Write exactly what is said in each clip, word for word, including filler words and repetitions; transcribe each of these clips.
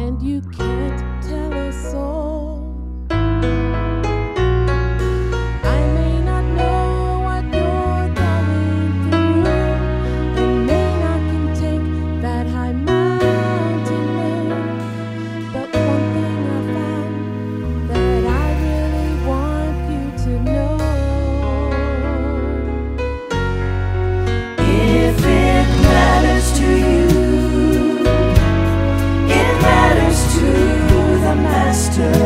and you can't tell a soul. I may not know what you're going through, and may not can take that high mountain low, but one thing I found that I really want you to know. If it matters to you, it matters to the Master.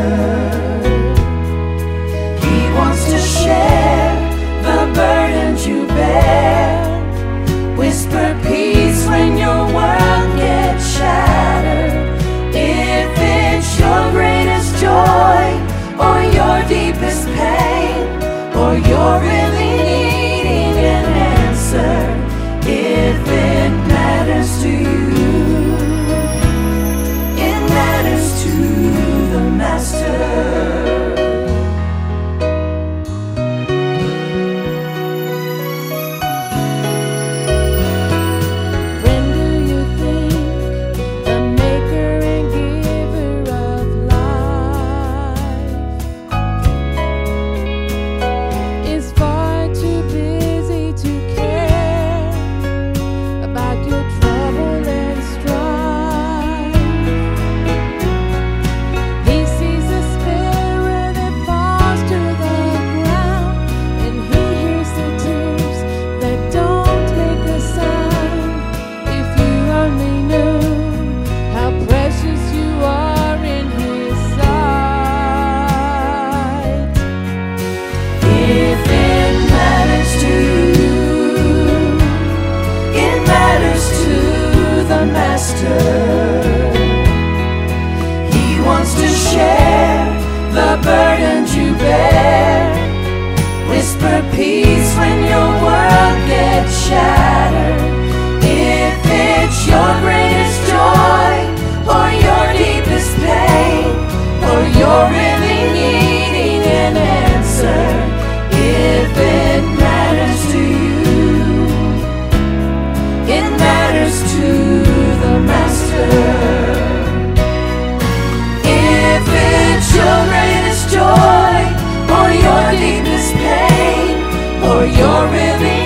He wants to share the burdens you bear. Whisper peace when your world gets shattered. If it's your greatest joy, or your deepest pain, or you're really needing an answer, if it matters to you, it matters to the Master. When do you think the maker and giver of life is far too busy to care about your trouble and strife? He sees the sparrow that falls to the ground, and he hears the tears that don't make a sound. If you only knew how precious you are in his sight. If it matters to you, it matters to the Master. He wants to share the burdens you bear. Whisper peace when your world gets shattered. If it's your greatest joy, or your deepest pain, or you're really needing an answer, if it matters to you, it matters to the Master. If it's your greatest joy, or your deepest pain, or you're really